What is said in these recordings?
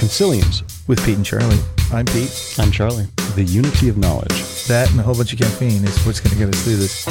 Consiliums. With Pete and Charlie. I'm Pete. I'm Charlie. The unity of knowledge. That and a whole bunch of caffeine is what's going to get us through this.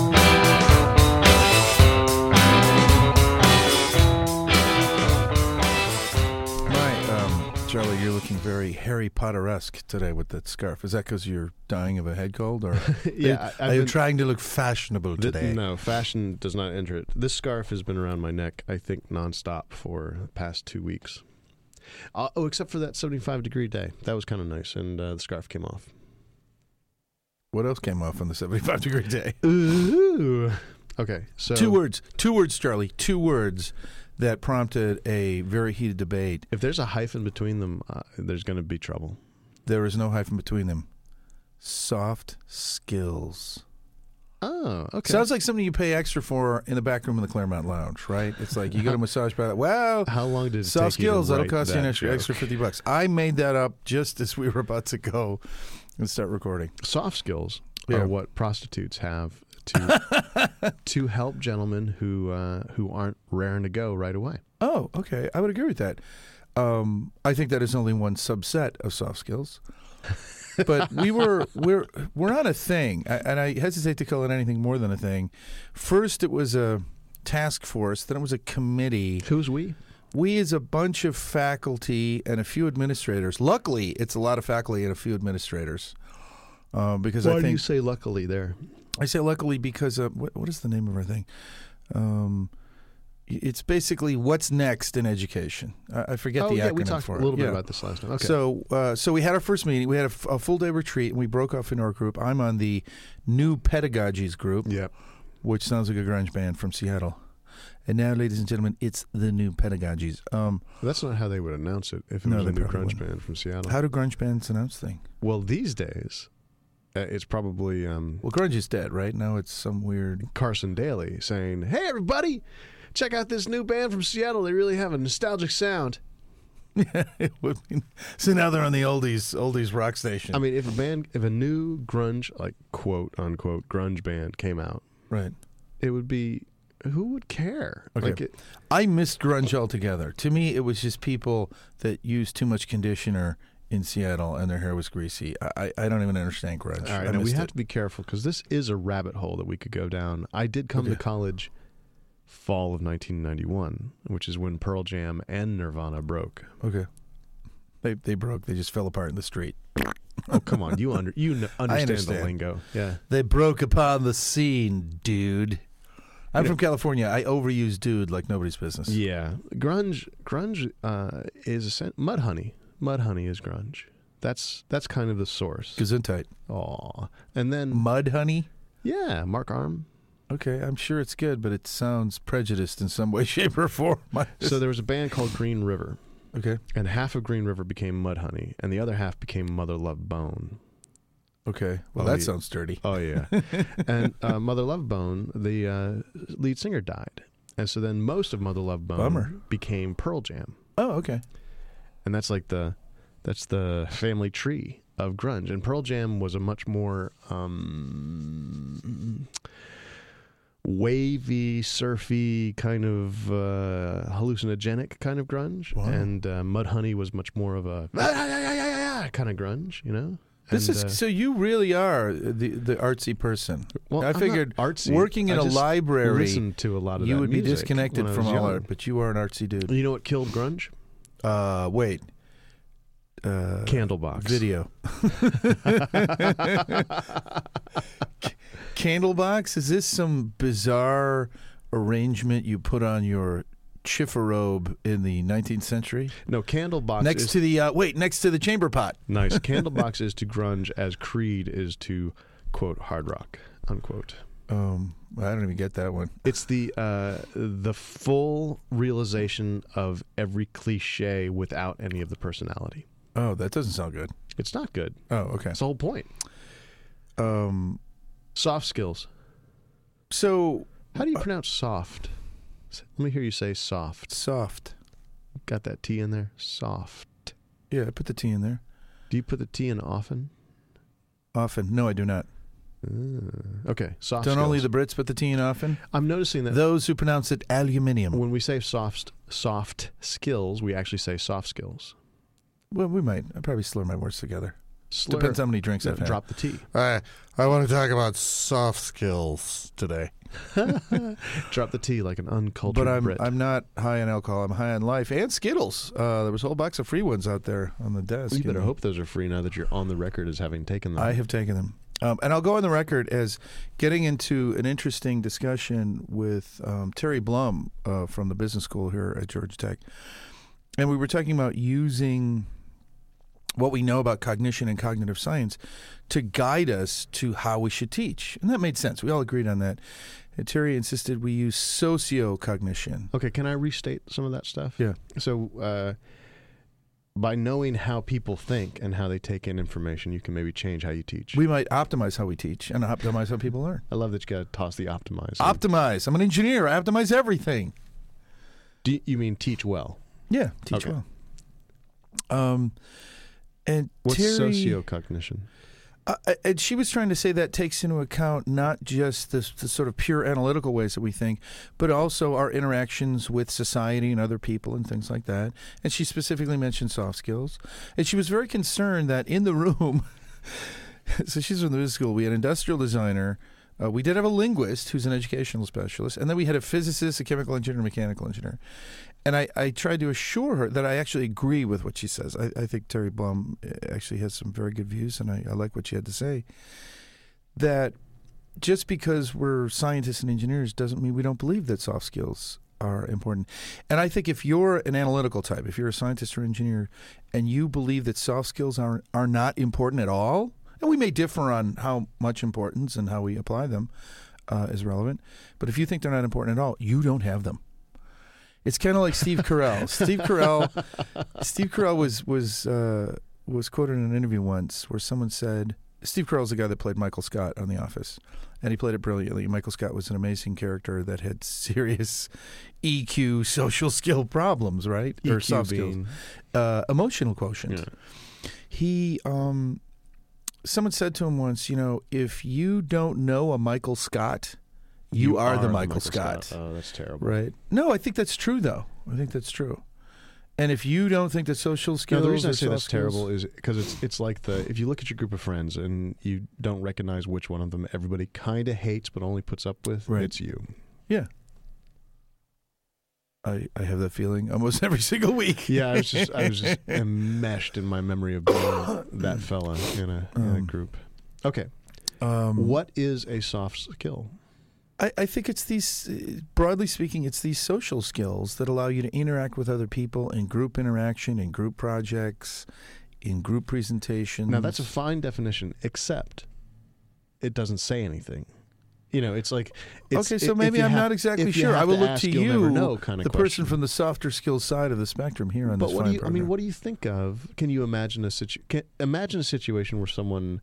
Charlie, you're looking very Harry Potter-esque today with that scarf. Is that because you're dying of a head cold? Or Yeah, are you trying to look fashionable today? No, fashion does not enter it. This scarf has been around my neck, I think, nonstop for the past 2 weeks. Except for that 75-degree day. That was kind of nice, and the scarf came off. What else came off on the 75-degree day? Ooh. Okay, so... Two words, Charlie, 2 words that prompted a very heated debate. If there's a hyphen between them, there's going to be trouble. There is no hyphen between them. Soft skills. Oh, okay. Sounds like something you pay extra for in the back room of the Claremont Lounge, right? It's like you get a massage by that. Well, how long did it soft take you skills, to that'll write cost you an that extra $50. I made that up just as we were about to go and start recording. Soft skills are what prostitutes have to help gentlemen who aren't raring to go right away. Oh, okay. I would agree with that. I think that is only one subset of soft skills. But we're on a thing, and I hesitate to call it anything more than a thing. First, it was a task force. Then it was a committee. Who's we? We is a bunch of faculty and a few administrators. Luckily, it's a lot of faculty and a few administrators. Because Why do you say luckily there? I say luckily because what is the name of our thing? It's basically what's next in education. I forget the acronym we talked for it. a little bit about this last time. Okay. So we had our first meeting. We had a full day retreat, and we broke off in our group. I'm on the New Pedagogies group, which sounds like a grunge band from Seattle. And now, ladies and gentlemen, it's the New Pedagogies. That's not how they would announce it if it was a new grunge band from Seattle. How do grunge bands announce things? Well, these days, it's probably... well, grunge is dead, right? Now it's some weird... Carson Daly saying, "Hey, everybody, check out this new band from Seattle. They really have a nostalgic sound." Yeah, it would be. So now they're on the oldies rock station. I mean, if a new grunge, like quote unquote grunge band came out, right, it would be, who would care? Okay. I missed grunge altogether. To me, it was just people that used too much conditioner in Seattle and their hair was greasy. I don't even understand grunge. All right, now we have to be careful because this is a rabbit hole that we could go down. I did come to college fall of 1991, which is when Pearl Jam and Nirvana broke. Okay. They broke. They just fell apart in the street. Oh, come on. You understand the lingo. Yeah. They broke upon the scene, dude. I'm from California. I overuse dude like nobody's business. Yeah. Grunge is Mudhoney. Mudhoney is grunge. That's kind of the source. Gesundheit. Aw. And then Mudhoney? Yeah, Mark Arm. Okay, I'm sure it's good, but it sounds prejudiced in some way, shape, or form. So there was a band called Green River. Okay. And half of Green River became Mudhoney, and the other half became Mother Love Bone. Okay. Well, that sounds dirty. Oh, yeah. And Mother Love Bone, the lead singer, died. And so then most of Mother Love Bone became Pearl Jam. Oh, okay. And that's like that's the family tree of grunge. And Pearl Jam was a much more wavy, surfy, kind of hallucinogenic kind of grunge. Wow. And Mudhoney was much more of a kind of grunge, you know? So you really are the artsy person. Well, I figured artsy. Working in a library, listened to a lot of you that would be music disconnected from all art, but you are an artsy dude. You know what killed grunge? Wait. Candlebox. Video. Candlebox? Is this some bizarre arrangement you put on your chifforobe in the 19th century? No, Candlebox next to the chamber pot. Nice. Candlebox is to grunge as Creed is to, quote, hard rock, unquote. I don't even get that one. It's the full realization of every cliche without any of the personality. Oh, that doesn't sound good. It's not good. Oh, okay. That's the whole point. Soft skills. So, how do you pronounce soft? Let me hear you say soft. Soft. Got that T in there? Soft. Yeah, I put the T in there. Do you put the T in often? Often. No, I do not. Okay, soft Don't skills. only the Brits put the T in often? I'm noticing that those who pronounce it aluminium. When we say soft skills, we actually say soft skills. Well, we might. I probably slur my words together. Slur. Depends how many drinks I've had. Drop the T. I want to talk about soft skills today. Drop the T like an uncultured But Brit. I'm not high on alcohol. I'm high on life and Skittles. There was a whole box of free ones out there on the desk. You better hope those are free now that you're on the record as having taken them. I have taken them. And I'll go on the record as getting into an interesting discussion with Terry Blum from the business school here at Georgia Tech. And we were talking about using what we know about cognition and cognitive science to guide us to how we should teach. And that made sense. We all agreed on that. And Terry insisted we use socio-cognition. Okay, can I restate some of that stuff? Yeah. So by knowing how people think and how they take in information, you can maybe change how you teach. We might optimize how we teach and optimize how people learn. I love that you got to toss the optimize. Optimize. I'm an engineer. I optimize everything. Do you mean teach well? Yeah, teach Okay. well. And What's Terry, sociocognition? and she was trying to say that takes into account not just the sort of pure analytical ways that we think, but also our interactions with society and other people and things like that. And she specifically mentioned soft skills. And she was very concerned that in the room, so she's from the business school, we had an industrial designer. We did have a linguist who's an educational specialist, and then we had a physicist, a chemical engineer, a mechanical engineer. And I tried to assure her that I actually agree with what she says. I think Terry Blum actually has some very good views, and I like what she had to say. That just because we're scientists and engineers doesn't mean we don't believe that soft skills are important. And I think if you're an analytical type, if you're a scientist or engineer, and you believe that soft skills are not important at all, and we may differ on how much importance and how we apply them is relevant, but if you think they're not important at all, you don't have them. It's kind of like Steve Carell. Steve Carell was quoted in an interview once where someone said, Steve Carell's the guy that played Michael Scott on The Office, and he played it brilliantly. Michael Scott was an amazing character that had serious EQ, social skill problems, right? EQ or soft skills, emotional quotient. Yeah. He, someone said to him once, if you don't know a Michael Scott, you are the Michael Scott. Oh, that's terrible. Right. No, I think that's true, though. I think that's true. And if you don't think that social skills, No, the reason I say soft that's skills, terrible is because it's like if you look at your group of friends and you don't recognize which one of them everybody kind of hates but only puts up with, Right. it's you. Yeah. I have that feeling almost every single week. Yeah, I was just enmeshed in my memory of being that fella in a group. Okay. What is a soft skill? I think it's these, broadly speaking, it's these social skills that allow you to interact with other people in group interaction, in group projects, in group presentations. Now, that's a fine definition, except it doesn't say anything. It's like... okay, so maybe I'm not exactly sure. I will look to you, the person from the softer skills side of the spectrum here on this fine program. I mean, what do you think of? Can you imagine a situation where someone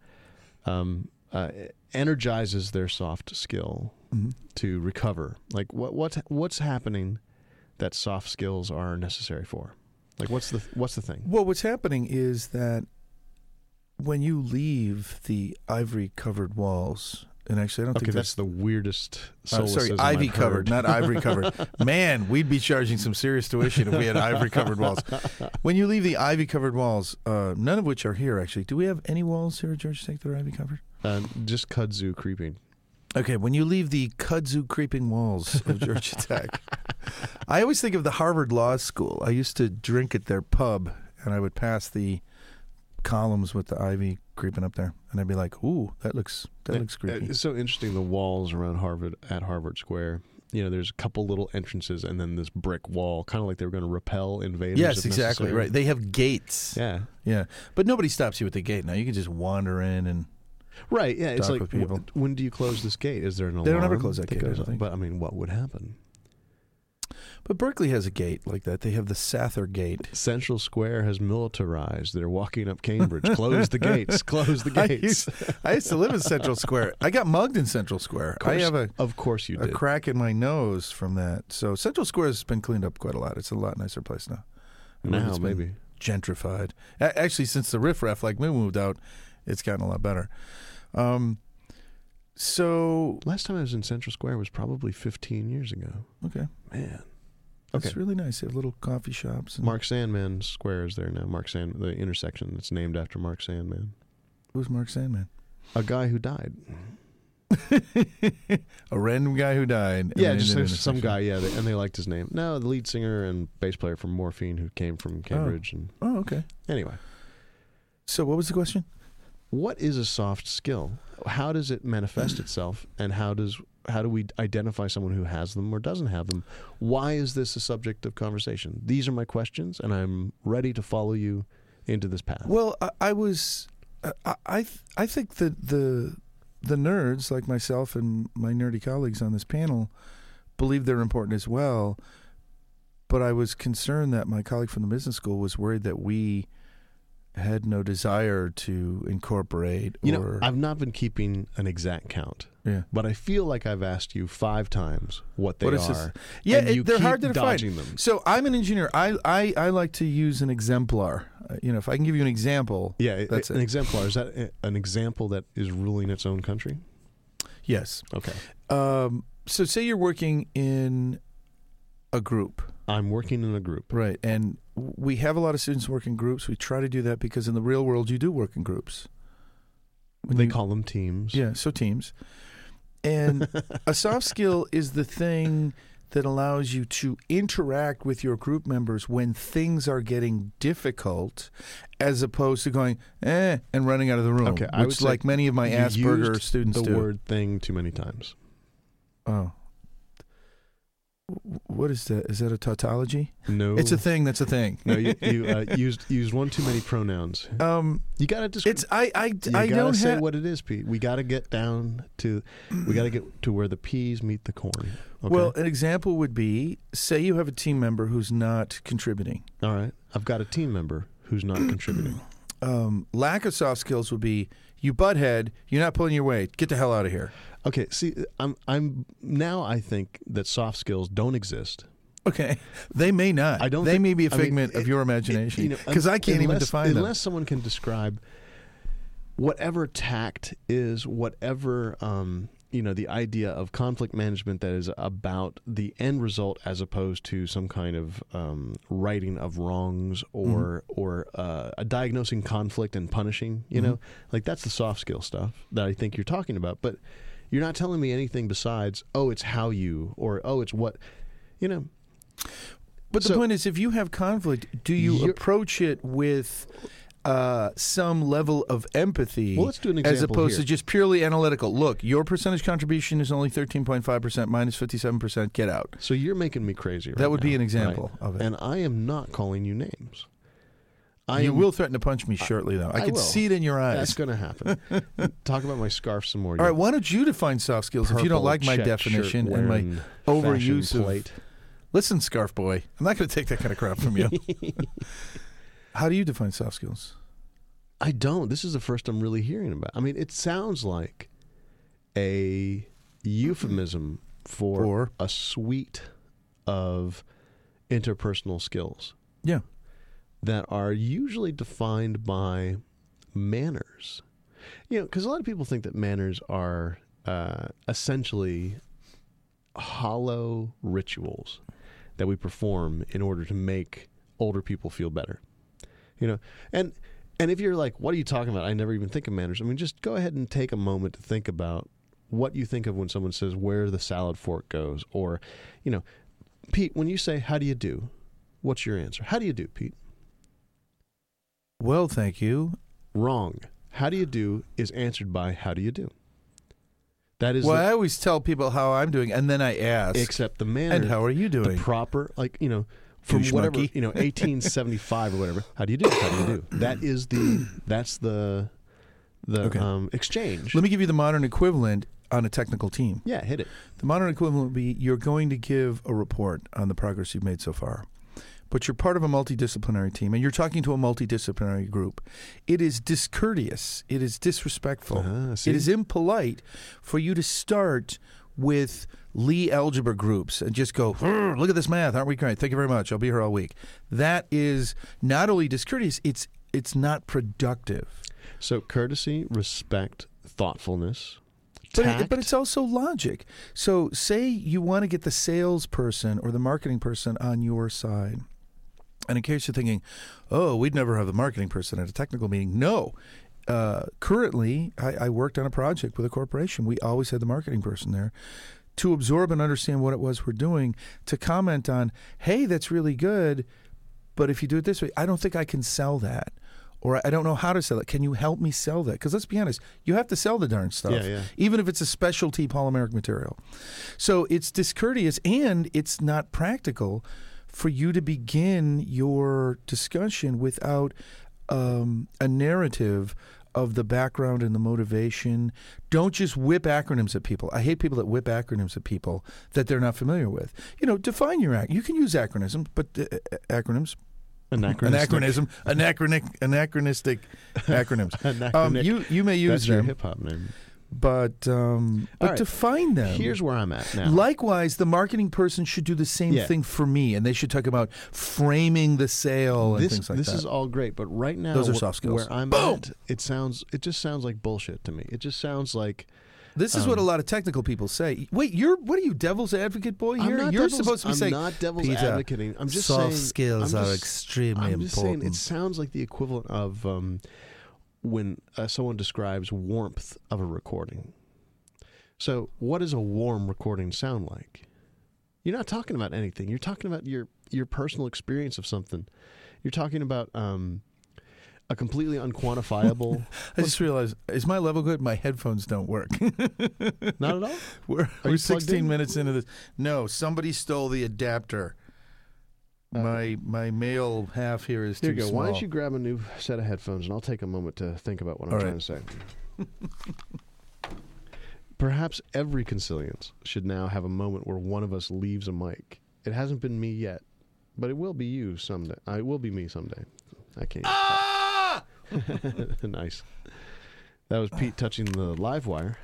energizes their soft skill to recover? Like what's happening that soft skills are necessary for? Like what's the thing? Well, what's happening is that when you leave the ivory covered walls, and actually I don't think that's the weirdest solecism ivy I've covered, heard. not ivory covered. Man, we'd be charging some serious tuition if we had ivory covered walls. When you leave the ivy covered walls, none of which are here actually. Do we have any walls here at Georgia Tech that are ivy covered? Just kudzu creeping. Okay, when you leave the kudzu creeping walls of Georgia Tech, I always think of the Harvard Law School. I used to drink at their pub, and I would pass the columns with the ivy creeping up there, and I'd be like, "Ooh, that looks creepy." It's so interesting. The walls around Harvard Square. There's a couple little entrances, and then this brick wall, kind of like they were going to repel invaders. Yes, if exactly necessary. right. They have gates. Yeah, but nobody stops you at the gate now. You can just wander in and. Right, yeah. It's talk like, with people. when do you close this gate? Is there an alarm? They don't ever close that gate, I goes don't off? think. But, I mean, what would happen? But Berkeley has a gate like that. They have the Sather Gate. Central Square has militarized. They're walking up Cambridge. Close the gates. Close the gates. I used to live in Central Square. I got mugged in Central Square. Of course you did. A crack in my nose from that. So Central Square has been cleaned up quite a lot. It's a lot nicer place now. Now, maybe. Gentrified. Actually, since the riffraff like me moved out, it's gotten a lot better. So last time I was in Central Square was probably 15 years ago. Okay. Man. It's Okay. really nice. They have little coffee shops. And Mark Sandman Square is there now. The intersection that's named after Mark Sandman, Who's Mark Sandman? a guy who died. A random guy who died. Yeah, and just in an there's some intersection. guy. Yeah, and they liked his name. No, the lead singer and bass player from Morphine, who came from Cambridge. And Oh, okay. anyway, So what was the question? what is a soft skill? How does it manifest itself, and how do we identify someone who has them or doesn't have them? Why is this a subject of conversation? These are my questions, and I'm ready to follow you into this path. Well, I was, I think that the nerds like myself and my nerdy colleagues on this panel believe they're important as well. But I was concerned that my colleague from the business school was worried that we had no desire to incorporate. You know, I've not been keeping an exact count, yeah. but I feel like I've asked you 5 times what they What is this? are. Yeah, and you they're keep hard to define. dodging them. So I'm an engineer. I like to use an exemplar. If I can give you an example. Yeah, That's an it. exemplar. Is that an example that is ruling its own country? Yes. Okay. So say you're working in a group. I'm working in a group. Right. And we have a lot of students work in groups. We try to do that because in the real world, you do work in groups. They call them teams. Yeah, so teams. And a soft skill is the thing that allows you to interact with your group members when things are getting difficult, as opposed to going, and running out of the room, Okay, I would which say like many of my you Asperger used students the do. word thing too many times. Oh. What is that? Is that a tautology? No. It's a thing that's a thing. No, you used one too many pronouns. You got to describe. It's I gotta don't say have what it is, Pete. We got to get down to. We got to get to where the peas meet the corn. Okay? Well, an example would be, say you have a team member who's not contributing. all right. I've got a team member who's not contributing. Lack of soft skills would be, you butthead, you're not pulling your weight, get the hell out of here. Okay. See, I'm now. I think that soft skills don't exist. Okay, they may not. I don't They think- may be a I mean, figment of your imagination, you because I can't even unless- define them. unless someone can describe whatever tact is, whatever the idea of conflict management that is about the end result as opposed to some kind of righting of wrongs or diagnosing conflict and punishing. You know, like that's the soft skill stuff that I think you're talking about. But you're not telling me anything besides, oh, it's how you, or oh, it's what, you know. But the So- point is, if you have conflict, do you You're- approach it with some level of empathy, Well, let's do an as example opposed here. to just purely analytical? Look, your percentage contribution is only 13.5%, minus 57%, get out. So you're making me crazy right That would be now, an example right? of it. And I am not calling you names. You will threaten to punch me shortly, though. I can will. see it in your eyes. That's going to happen. Talk about my scarf some more. All right, why don't you define soft skills if you don't like my definition and my overuse of... plate. Listen, Scarf Boy, I'm not going to take that kind of crap from you. How do you define soft skills? I don't. This is the first I'm really hearing about. I mean, it sounds like a euphemism for a suite of interpersonal skills Yeah. that are usually defined by manners. You know, because a lot of people think that manners are essentially hollow rituals that we perform in order to make older people feel better. You know, and if you're like, what are you talking about? I never even think of manners. I mean, just go ahead and take a moment to think about what you think of when someone says where the salad fork goes, or, you know, Pete, when you say, how do you do? What's your answer? How do you do, Pete? Well, thank you. Wrong. How do you do is answered by how do you do? That is Well, I always tell people how I'm doing, and then I ask, except the manner. and how are you doing? The proper, like, you know, from Douche whatever, monkey. 1875 or whatever. How do you do? How do you do? That's the Okay. exchange. Let me give you the modern equivalent on a technical team. Yeah, hit it. The modern equivalent would be, you're going to give a report on the progress you've made so far. But you're part of a multidisciplinary team, and you're talking to a multidisciplinary group. It is discourteous. It is disrespectful. See? It is impolite for you to start with Lie algebra groups and just go, look at this math. Aren't we great? Thank you very much. I'll be here all week. That is not only discourteous, it's not productive. So courtesy, respect, thoughtfulness, tact. But it's also logic. So say you want to get the salesperson or the marketing person on your side. And in case you're thinking, oh, we'd never have the marketing person at a technical meeting. No. Currently, I worked on a project with a corporation. We always had the marketing person there to absorb and understand what it was we're doing, to comment on, hey, that's really good, but if you do it this way, I don't think I can sell that. Or I don't know how to sell it. Can you help me sell that? Because let's be honest, you have to sell the darn stuff, even if it's a specialty polymeric material. So it's discourteous and it's not practical for you to begin your discussion without a narrative of the background and the motivation. Don't just whip acronyms at people. I hate people that whip acronyms at people that they're not familiar with. Define your you can use acronyms, but anachronistic acronyms. You may use That's them. your hip hop name. But right. define them. Here's where I'm at now. Likewise, the marketing person should do the same thing for me, and they should talk about framing the sale and things like that. This is all great, but right now, those are soft skills. Where I'm at, it just sounds like bullshit to me. It just sounds like this is what a lot of technical people say. Wait, what are you, devil's advocate boy? You're supposed to be saying, I'm not devil's advocating. I'm just soft saying skills are extremely important. I'm just saying it sounds like the equivalent of when someone describes warmth of a recording. So what does a warm recording sound like? You're not talking about anything. You're talking about your personal experience of something. You're talking about a completely unquantifiable... I just realized, is my level good? My headphones don't work. Not at all? We're 16 minutes into this. No, somebody stole the adapter. My male half here is too small. Why don't you grab a new set of headphones, and I'll take a moment to think about what I'm trying to say. Perhaps every consilience should now have a moment where one of us leaves a mic. It hasn't been me yet, but it will be you someday. It will be me someday. I can't. Nice. That was Pete touching the live wire.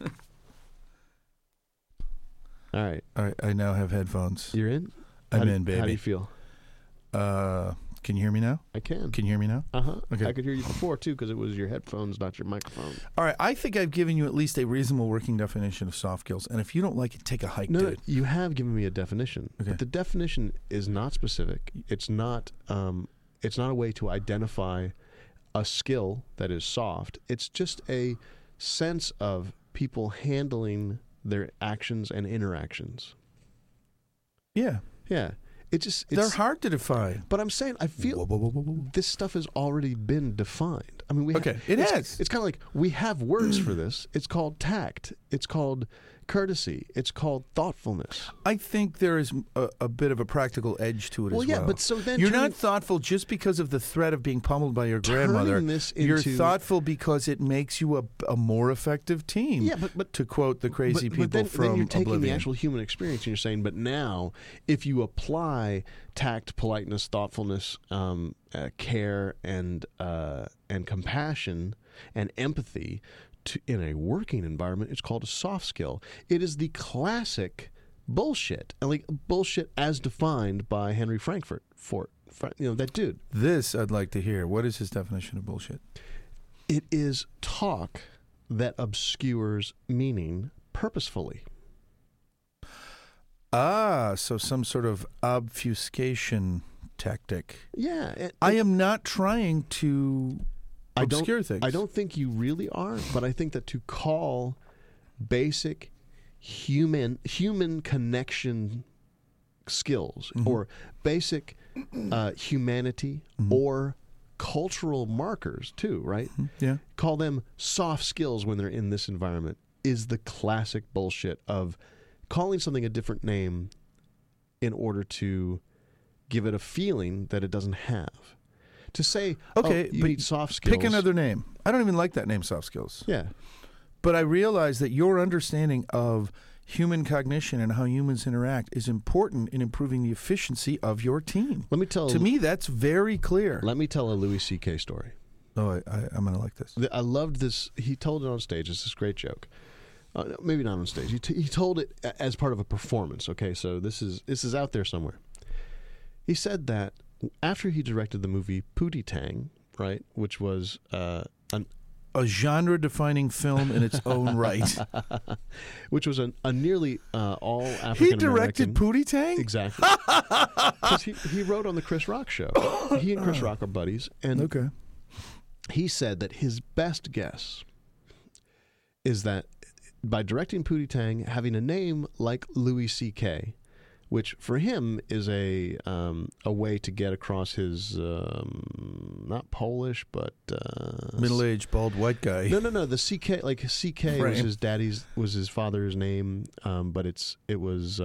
All right. I now have headphones. You're in? I'm in, baby. How do you feel? Can you hear me now? I can. Can you hear me now? Okay. I could hear you before, too, because it was your headphones, not your microphone. All right. I think I've given you at least a reasonable working definition of soft skills. And if you don't like it, take a hike, dude. No, you have given me a definition. Okay. But the definition is not specific. It's not a way to identify a skill that is soft. It's just a sense of people handling their actions and interactions. Yeah. Yeah. They're hard to define. But I'm saying, I feel this stuff has already been defined. I mean, it has. It's kind of like we have words for this. It's called tact. It's called courtesy. It's called thoughtfulness. I think there is a bit of a practical edge to it as well. Well, yeah, but so then you're not thoughtful just because of the threat of being pummeled by your grandmother. You're thoughtful because it makes you a more effective team. Yeah, but to quote the crazy people from then you're taking Oblivion. the actual human experience and you're saying, but now if you apply tact, politeness, thoughtfulness, care, and compassion and empathy in a working environment, it's called a soft skill. It is the classic bullshit, like bullshit as defined by Henry Frankfurt. That dude. This I'd like to hear. What is his definition of bullshit? It is talk that obscures meaning purposefully. So some sort of obfuscation tactic. Yeah. I am not trying to obscure things. I don't think you really are, but I think that to call basic human connection skills or basic humanity or cultural markers too, right? Yeah. Call them soft skills when they're in this environment is the classic bullshit of calling something a different name in order to give it a feeling that it doesn't have. To say, you need soft skills. Pick another name. I don't even like that name, soft skills. Yeah. But I realize that your understanding of human cognition and how humans interact is important in improving the efficiency of your team. To me, that's very clear. Let me tell a Louis C.K. story. Oh, I'm going to like this. I loved this. He told it on stage. It's this great joke. Maybe not on stage. He told it as part of a performance. Okay, so this is out there somewhere. He said that after he directed the movie Pootie Tang, right, which was an a genre-defining film in its own right. which was a nearly all African He American. directed Pootie Tang? Exactly. 'Cause he wrote on the Chris Rock show. He and Chris Rock are buddies, and Okay. he said that his best guess is that by directing Pootie Tang, having a name like Louis C.K., which for him is a way to get across his not Polish but Middle-aged, bald, white guy. no the CK, like CK Right. was his father's name, but it was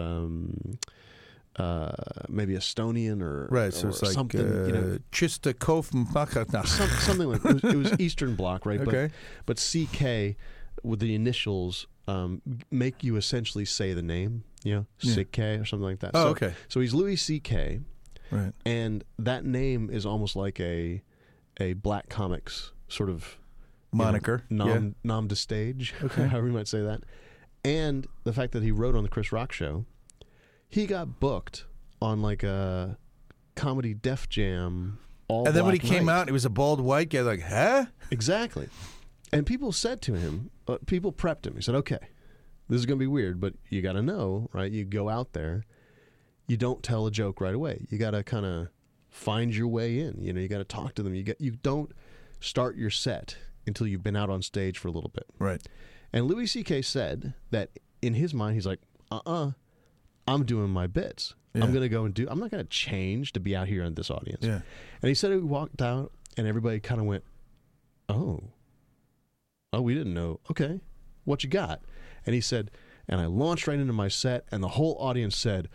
maybe Estonian or Right, so or it's like something Chistakov something like it was Eastern Bloc, right? Okay. But CK with the initials make you essentially say the name, Yeah. CK or something like that. Oh, So- okay. So he's Louis CK, Right. and that name is almost like a black comics sort of Moniker. nom de stage, Okay. however you might say that. And the fact that he wrote on the Chris Rock show, he got booked on like a comedy Def Jam. All And then when he black came night. out, he was a bald white guy. Like, huh? Exactly. And people said to him, people prepped him. He said, okay, this is going to be weird, but you got to know, right? You go out there, you don't tell a joke right away. You got to kind of find your way in. You got to talk to them. You don't start your set until you've been out on stage for a little bit. Right. And Louis C.K. said that in his mind, he's like, I'm doing my bits. Yeah. I'm going to go and I'm not going to change to be out here in this audience. Yeah. And he said he walked out and everybody kind of went, oh, we didn't know. Okay, what you got? And he said, and I launched right into my set and the whole audience said,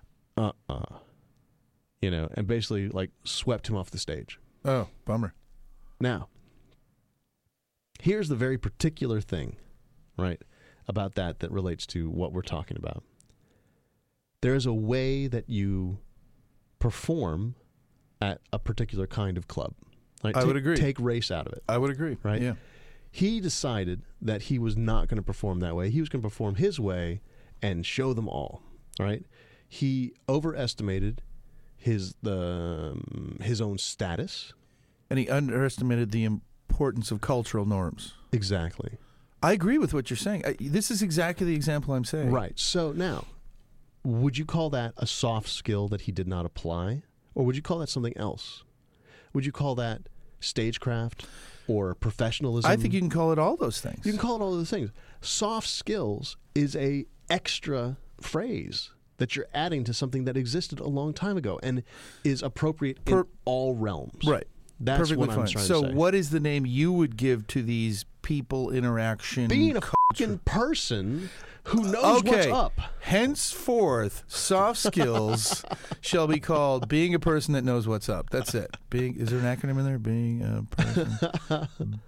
and basically like swept him off the stage. Oh, bummer. Now, here's the very particular thing, right, about that relates to what we're talking about. There is a way that you perform at a particular kind of club. Like, I would agree. Take race out of it. I would agree. Right? Yeah. He decided that he was not going to perform that way. He was going to perform his way and show them all. Right? He overestimated his own status. And he underestimated the importance of cultural norms. Exactly. I agree with what you're saying. This is exactly the example I'm saying. Right. So now, would you call that a soft skill that he did not apply? Or would you call that something else? Would you call that stagecraft or professionalism? I think you can call it all those things. You can call it all those things. Soft skills is a extra phrase that you're adding to something that existed a long time ago and is appropriate in all realms. Right. That's Perfectly what fine. I'm trying So to say. what is the name you would give to these people interaction? Being a fucking person who knows what's up. Henceforth, soft skills shall be called being a person that knows what's up. That's it. Is there an acronym in there? Being a person.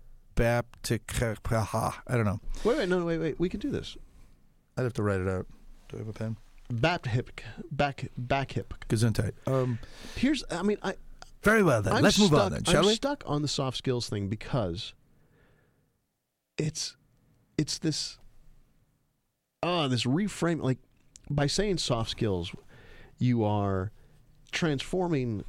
I don't know. Wait. We can do this. I'd have to write it out. Do I have a pen? Back hip. Gesundheit. Very well then. Let's move on then, shall we? I'm stuck on the soft skills thing because it's this reframe. Like, by saying soft skills, you are transforming,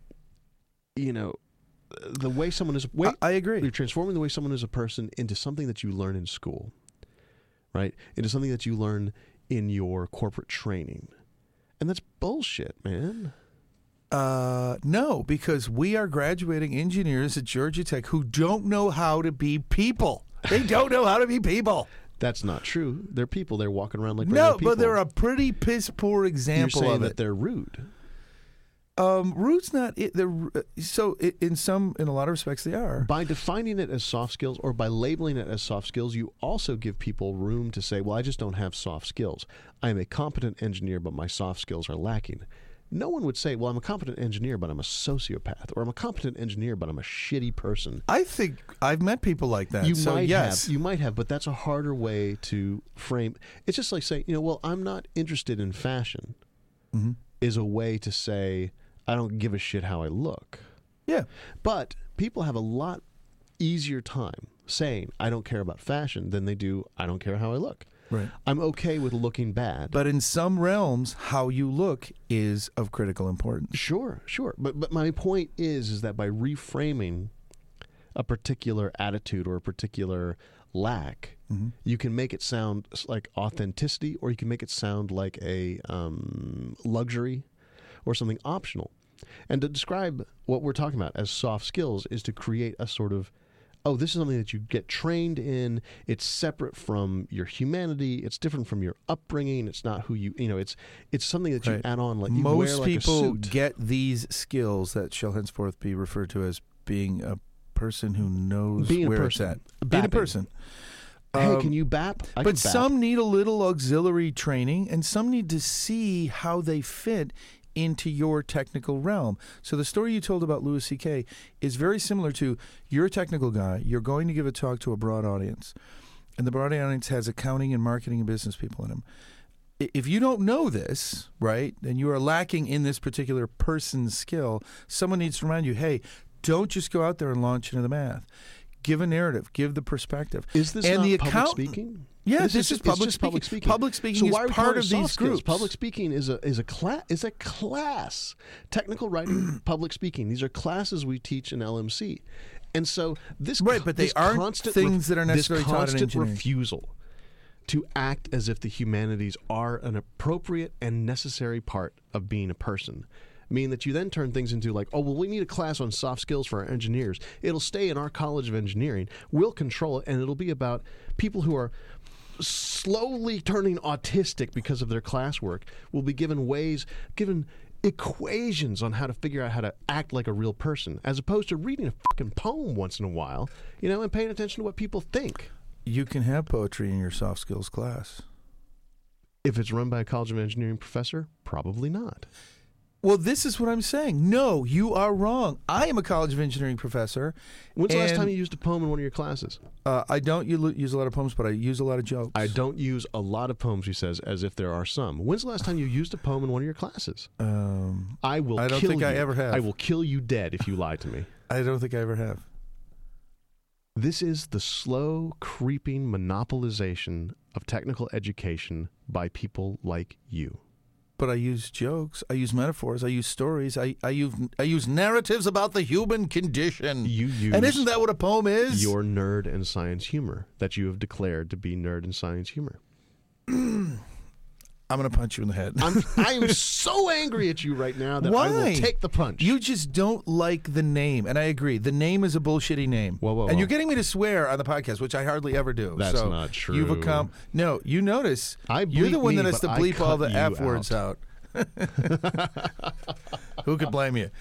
the way someone is. I agree. You're transforming the way someone is a person into something that you learn in school, right? Into something that you learn in your corporate training. And that's bullshit, man. No, because we are graduating engineers at Georgia Tech who don't know how to be people. They don't know how to be people. That's not true. They're people. They're walking around like regular people. But they're a pretty piss poor example You're saying of that it. they're rude. Rude's not it. In a lot of respects they are. By defining it as soft skills or by labeling it as soft skills, you also give people room to say, well, I just don't have soft skills. I am a competent engineer, but my soft skills are lacking. No one would say, well, I'm a competent engineer, but I'm a sociopath. Or I'm a competent engineer, but I'm a shitty person. I think I've met people like that. You might have, but that's a harder way to frame. It's just like saying, well, I'm not interested in fashion is a way to say, I don't give a shit how I look. Yeah. But people have a lot easier time saying, I don't care about fashion than they do, I don't care how I look. Right. I'm okay with looking bad. But in some realms, how you look is of critical importance. Sure. But my point is that by reframing a particular attitude or a particular lack, you can make it sound like authenticity, or you can make it sound like a luxury or something optional. And to describe what we're talking about as soft skills is to create a sort of, oh, this is something that you get trained in. It's separate from your humanity. It's different from your upbringing. It's not who you know. It's something that you add on. Like you wear most like people a suit. get these skills that shall henceforth be referred to as being a person who knows Being a where person. it's at. Being a Bapping. person. Hey, can you bap? I But can bap. some need a little auxiliary training, and some need to see how they fit into your technical realm. So the story you told about Louis C.K. is very similar to, you're a technical guy, you're going to give a talk to a broad audience, and the broad audience has accounting and marketing and business people in them. If you don't know this, right, and you are lacking in this particular person's skill, someone needs to remind you, hey, don't just go out there and launch into the math. Give a narrative. Give the perspective. Is this and not the public speaking? Yeah, this is it's public just speaking. public speaking. Public speaking So is why are we part calling of it soft these skills? groups. Public speaking is a class. Technical writing, public speaking. These are classes we teach in LMC, and so this Right, but they this aren't constant things that are necessarily this taught in constant engineering. refusal to act as if the humanities are an appropriate and necessary part of being a person. Mean that you then turn things into like, oh, well, we need a class on soft skills for our engineers. It'll stay in our College of Engineering. We'll control it, and it'll be about people who are slowly turning autistic because of their classwork. Will be given equations on how to figure out how to act like a real person, as opposed to reading a fucking poem once in a while, and paying attention to what people think. You can have poetry in your soft skills class. If it's run by a College of Engineering professor, probably not. Well, this is what I'm saying. No, you are wrong. I am a College of Engineering professor. When's the last and, time you used a poem in one of your classes? I don't use a lot of poems, but I use a lot of jokes. I don't use a lot of poems, he says, as if there are some. When's the last time you used a poem in one of your classes? I will I don't kill think you. I ever have. I will kill you dead if you lie to me. I don't think I ever have. This is the slow, creeping monopolization of technical education by people like you. But I use jokes. I use metaphors. I use stories. I use narratives about the human condition. You use and isn't that what a poem is? your nerd and science humor that you have declared to be nerd and science humor. I'm going to punch you in the head. I am so angry at you right now that Why? I will take the punch. You just don't like the name, and I agree. The name is a bullshitty name. Whoa. And you're getting me to swear on the podcast, which I hardly ever do. That's so not true. You've No, you notice. I You're the bleep one me, that has to but I bleep all cut the you F words out. Who could blame you?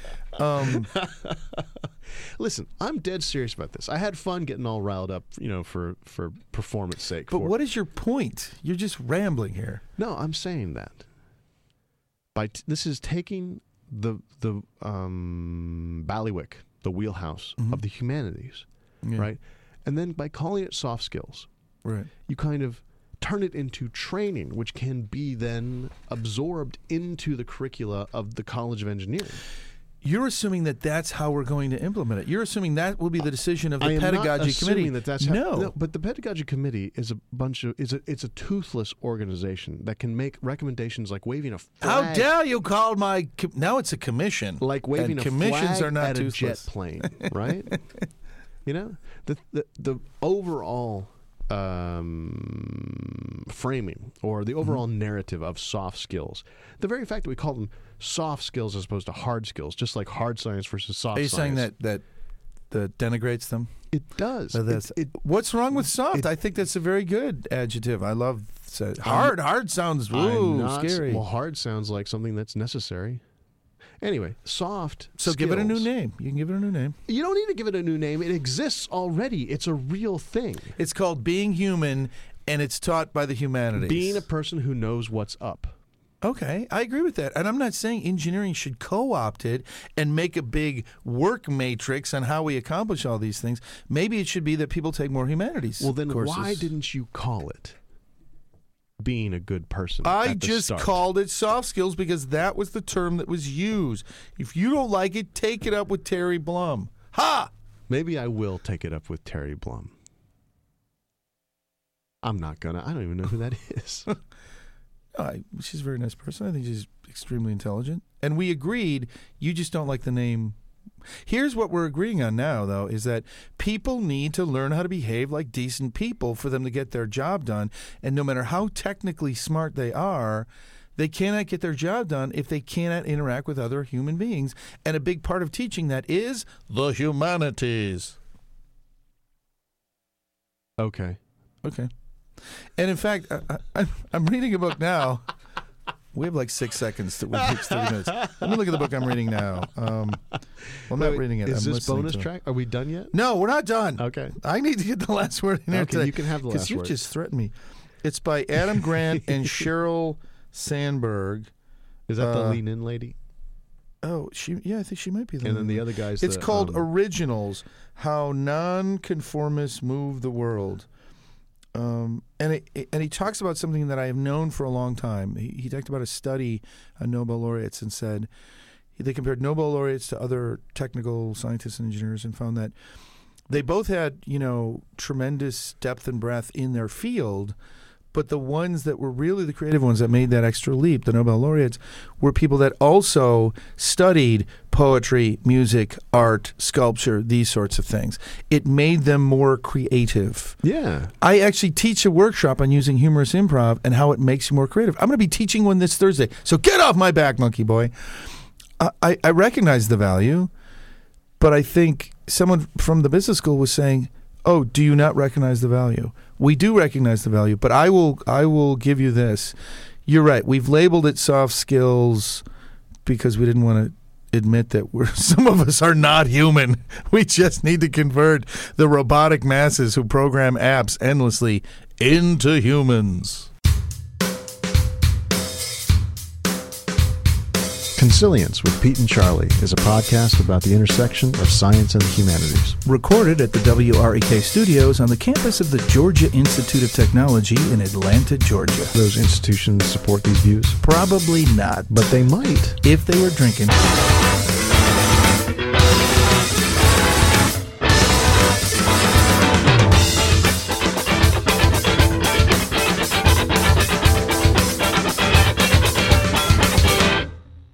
Listen, I'm dead serious about this. I had fun getting all riled up, for performance sake. But what is your point? You're just rambling here. No, I'm saying that. This is taking the bailiwick, the wheelhouse of the humanities, Yeah. right? And then by calling it soft skills, Right. you kind of turn it into training, which can be then absorbed into the curricula of the College of Engineering. You're assuming that that's how we're going to implement it. You're assuming that will be the decision of the I am pedagogy not committee. assuming that that's how, no, but the pedagogy committee is it's a toothless organization that can make recommendations like waving a flag. How dare you call my now it's a commission. Like waving and a commissions flag are not at a jet toothless. plane, right? The overall framing or the overall narrative of soft skills, the very fact that we call them soft skills as opposed to hard skills, just like hard science versus soft Are you science. saying that denigrates them? It does. What's wrong with soft? I think that's a very good adjective. I love hard. Hard sounds scary. Well, hard sounds like something that's necessary. Anyway, soft So give it a new skills. name. You can give it a new name. You don't need to give it a new name. It exists already. It's a real thing. It's called Being Human, and it's taught by the humanities. Being a person who knows what's up. Okay, I agree with that. And I'm not saying engineering should co-opt it and make a big work matrix on how we accomplish all these things. Maybe it should be that people take more humanities Well, then courses. why didn't you call it being a good person? I at the just start? called it soft skills because that was the term that was used. If you don't like it, take it up with Terry Blum. Ha! Maybe I will take it up with Terry Blum. I'm not gonna. I don't even know who that is. She's a very nice person. I think she's extremely intelligent. And we agreed, you just don't like the name Here's what we're agreeing on now, though, is that people need to learn how to behave like decent people for them to get their job done. And no matter how technically smart they are, they cannot get their job done if they cannot interact with other human beings. And a big part of teaching that is the humanities. Okay. Okay. And in fact, I'm reading a book now. We have like 6 seconds to it takes 30 minutes. Let me look at the book I'm reading now. Well, I'm not reading it. Is I'm this listening bonus to it. track? Are we done yet? No, we're not done. Okay. I need to get the last word in there Okay, today. you can have the last Because you word. just threatened me. It's by Adam Grant and Sheryl Sandberg. Is that the lean in lady? Oh, I think she might be the And one. then the other guy's It's the, called Originals, How Nonconformists Move the World. And he talks about something that I have known for a long time. He talked about a study on Nobel laureates and said they compared Nobel laureates to other technical scientists and engineers and found that they both had, tremendous depth and breadth in their field, but the ones that were really the creative ones that made that extra leap, the Nobel laureates, were people that also studied poetry, music, art, sculpture, these sorts of things. It made them more creative. Yeah. I actually teach a workshop on using humorous improv and how it makes you more creative. I'm going to be teaching one this Thursday. So get off my back, monkey boy. I recognize the value, but I think someone from the business school was saying, oh, do you not recognize the value? We do recognize the value, but I will give you this. You're right. We've labeled it soft skills because we didn't want to admit that some of us are not human. We just need to convert the robotic masses who program apps endlessly into humans. Consilience with Pete and Charlie is a podcast about the intersection of science and the humanities. Recorded at the WREK studios on the campus of the Georgia Institute of Technology in Atlanta, Georgia. Those institutions support these views? Probably not. But they might. If they were drinking.